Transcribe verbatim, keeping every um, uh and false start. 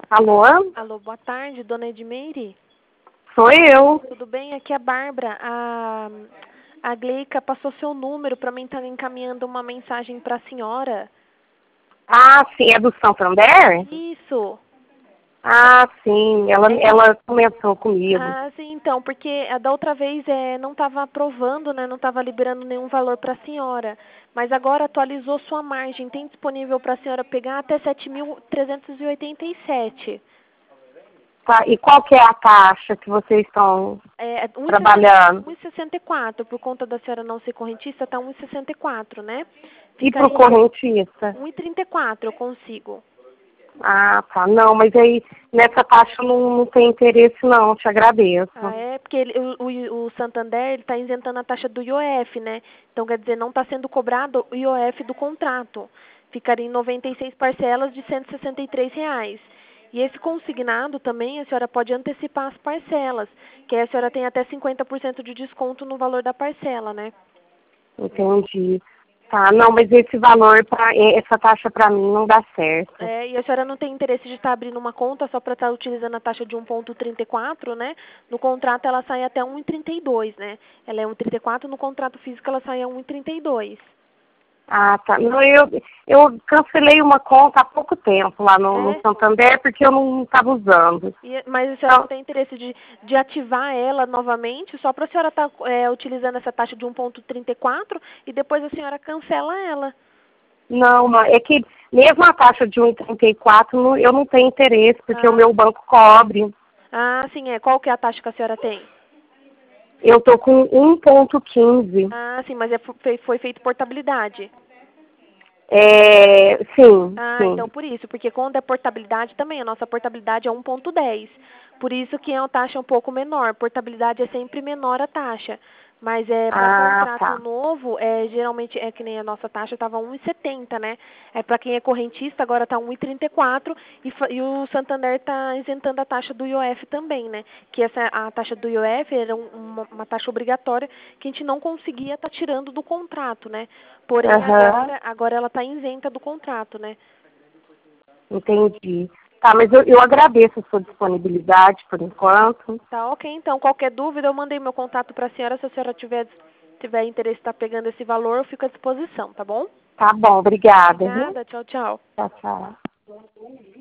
Alô? Alô, boa tarde, dona Edmeire? Sou eu. Tudo bem? Aqui é a Bárbara. A, a Gleica passou seu número para mim estar encaminhando uma mensagem para a senhora. Ah, sim, é do Santander? Isso. Ah, sim, ela, É que, ela comentou comigo. ah, sim, então, porque a da outra vez é, não estava aprovando, né? Não estava liberando nenhum valor para a senhora. Mas agora atualizou sua margem. Tem disponível para a senhora pegar até sete mil trezentos e oitenta e sete. Tá, e qual que é a taxa que vocês estão É, trabalhando? um e sessenta e quatro, por conta da senhora não ser correntista, está um e sessenta e quatro, né? E pro Ficaria correntista? um e trinta e quatro, eu consigo. Ah, tá. Não, mas aí nessa taxa eu não, não tem interesse não, te agradeço. Ah, é? Porque ele, o, o, o Santander está isentando a taxa do I O F, né? Então, quer dizer, não está sendo cobrado o I O F do contrato. Ficaria em noventa e seis parcelas de cento e sessenta e três reais. E esse consignado também, a senhora pode antecipar as parcelas, que aí a senhora tem até cinquenta por cento de desconto no valor da parcela, né? Entendi. Tá, não, mas esse valor, pra, essa taxa pra mim não dá certo. É, e a senhora não tem interesse de estar abrindo uma conta só para estar utilizando a taxa de um vírgula trinta e quatro, né? No contrato ela sai até um vírgula trinta e dois, né? Ela é um vírgula trinta e quatro, no contrato físico ela sai a um vírgula trinta e dois. Ah, tá. Não, eu, eu cancelei uma conta há pouco tempo lá no, no É, Santander porque eu não estava usando. e, mas a senhora não Então, tem interesse de, de ativar ela novamente só para a senhora estar é, utilizando essa taxa de um vírgula trinta e quatro e depois a senhora cancela ela. não, não, é que mesmo a taxa de um vírgula trinta e quatro não- eu não tenho interesse, porque o Ah, meu banco cobre. ah, sim, é. Qual que é a taxa que a senhora tem? Eu tô com um vírgula quinze. Ah, sim, mas é, foi, foi feito portabilidade. É, sim, Ah, então sim. por isso, porque quando é portabilidade também, a nossa portabilidade é um vírgula dez. Por isso que é uma taxa um pouco menor. Portabilidade é sempre menor a taxa. Mas é para Ah, contrato tá. novo, é geralmente é que nem a nossa taxa estava um vírgula setenta, né? É para quem é correntista agora está um vírgula trinta e quatro e, fa- e o Santander está isentando a taxa do I O F também, né? Que essa a taxa do I O F era um- uma, uma taxa obrigatória que a gente não conseguia estar tirando do contrato, né? Porém Aham, agora agora ela está isenta do contrato, né? entendi. Tá, mas eu, eu agradeço a sua disponibilidade por enquanto. Tá, ok. Então, qualquer dúvida, eu mandei meu contato para a senhora. Se a senhora tiver, tiver interesse em estar pegando esse valor, eu fico à disposição, tá bom? Tá bom, obrigada, viu? Obrigada. Tchau, tchau. Tchau, tchau.